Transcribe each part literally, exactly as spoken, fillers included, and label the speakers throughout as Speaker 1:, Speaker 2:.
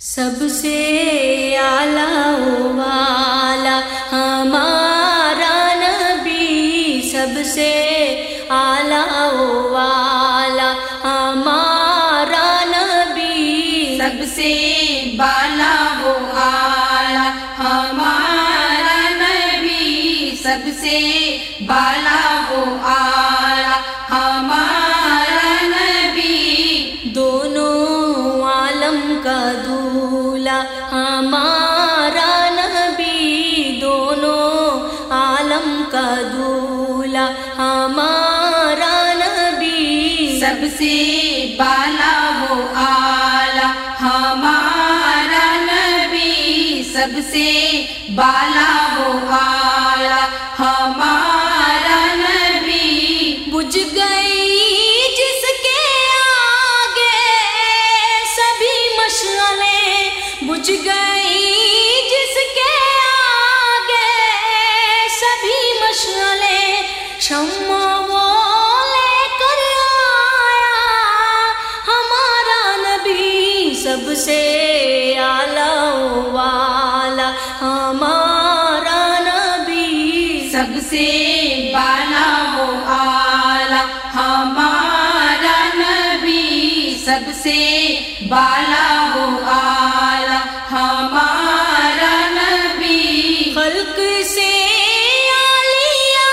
Speaker 1: سب سے اعلیٰ والا ہمارا نبی، سب سے اعلیٰ والا ہمارا نبی،
Speaker 2: سب سے بالا وہ آلہ ہمارا نبی، سب سے بالا وہ آلہ ہمارا نبی،
Speaker 1: دونوں عالم کا دولہا ہمارا نبی، دونوں عالم کا دولہا ہمارا نبی،
Speaker 2: سب سے بالا وہ آلہ ہمارا نبی، سب سے بالا وہ آلہ ہمارا نبی،
Speaker 1: بجھ گئی جس کے آگے سبھی مشعلیں، بجھ گئی جس کے آگے سبھی مشعلیں، شمع وہ لے کر آیا ہمارا نبی، سب سے اعلیٰ والا ہمارا نبی،
Speaker 2: سب سے بالا وہ آلہ ہمارا نبی، سب سے بالا وہ آلہ ہمارا نبی،
Speaker 1: خلق سے عالیہ،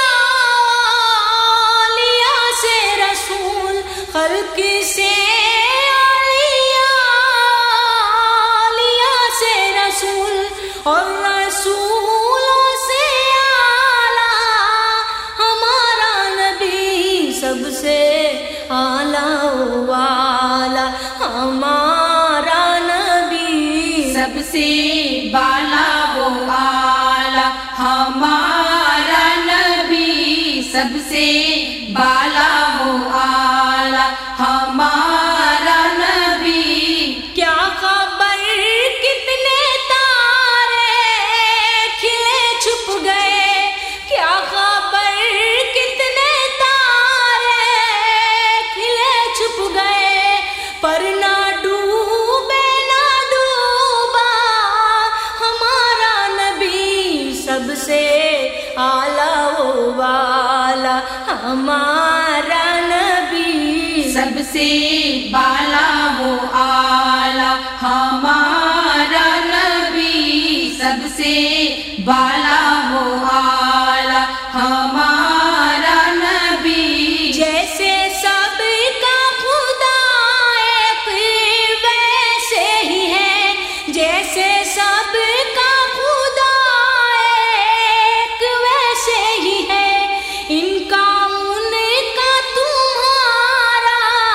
Speaker 1: عالیہ سے رسول، خلق سے عالیہ، عالیہ سے رسول، اور رسولوں سے اعلیٰ ہمارا نبی، سب سے اعلیٰ والا ہمارا نبی،
Speaker 2: سب سے بالا وہ آلہ ہمارا نبی، سب سے بالا وہ آلہ ہمارا نبی،
Speaker 1: کیا خبر کتنے تارے کھلے چھپ گئے، کیا خبر کتنے تارے کھلے چھپ گئے، پر نہ ڈوبے نہ ڈوبا ہمارا نبی، سب سے اعلیٰ والا ہمارا نبی،
Speaker 2: سب سے بالا وہ آلہ ہمارا نبی، سب سے بالا وہ آلہ ہمارا نبی،
Speaker 1: جیسے سب کا خدا ایک ویسے ہی ہے، جیسے سب کا خدا ایک ویسے ہی ہے، ان کا ان کا تمہارا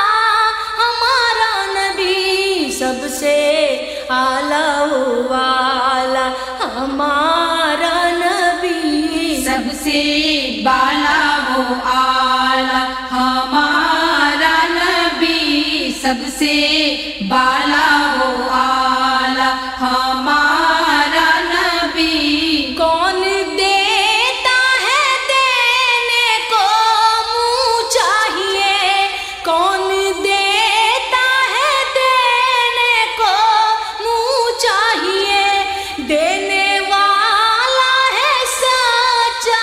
Speaker 1: ہمارا نبی، سب سے اعلیٰ والا ہمارا نبی،
Speaker 2: سب سے بالا وہ آلہ ہمارا نبی، سب سے بالا وہ آلہ ہمارا نبی،
Speaker 1: کون دیتا ہے دینے کو منہ چاہیے، کون دیتا ہے دینے کو منہ چاہیے، دینے والا ہے سچا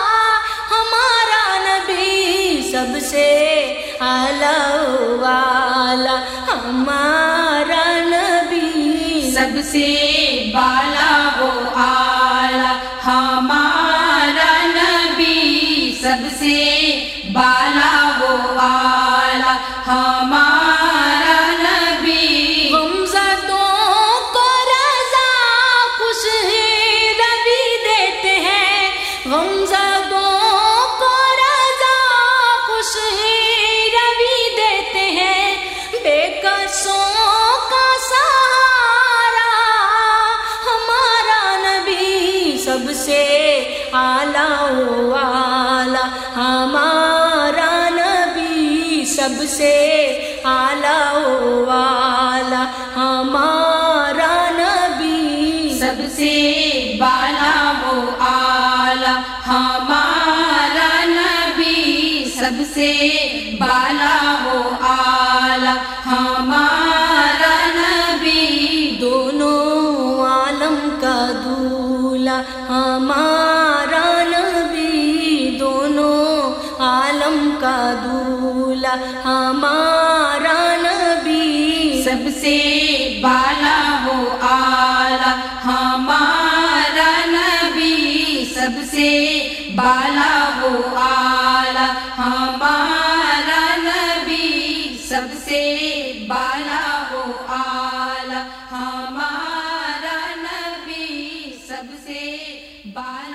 Speaker 1: ہمارا نبی، سب سے اعلیٰ والا ہمارا نبی،
Speaker 2: سب سے بالا وہ آلہ ہمارا نبی، سب سے بالا وہ آلہ ہمارا نبی،
Speaker 1: غمزدوں کو رضا خوش روی دیتے ہیں، غمزدوں کو رضا خوش روی دیتے ہیں، بے کسوں کا سہارا ہمارا نبی، سب سے اعلیٰ والا ہمارا نبی، سب سے اعلیٰ والا ہمارا نبی،
Speaker 2: سب سے بالا وہ آلہ ہمارا نبی، سب سے بالا وہ آلہ ہمارا نبی، دو
Speaker 1: کا دولہا ہمارا نبی،
Speaker 2: سب سے بالا وہ آلہ ہمارا نبی، سب سے بالا وہ آلہ ہمارا نبی، سب سے بالا وہ آلہ ہمارا نبی، سب سے بالا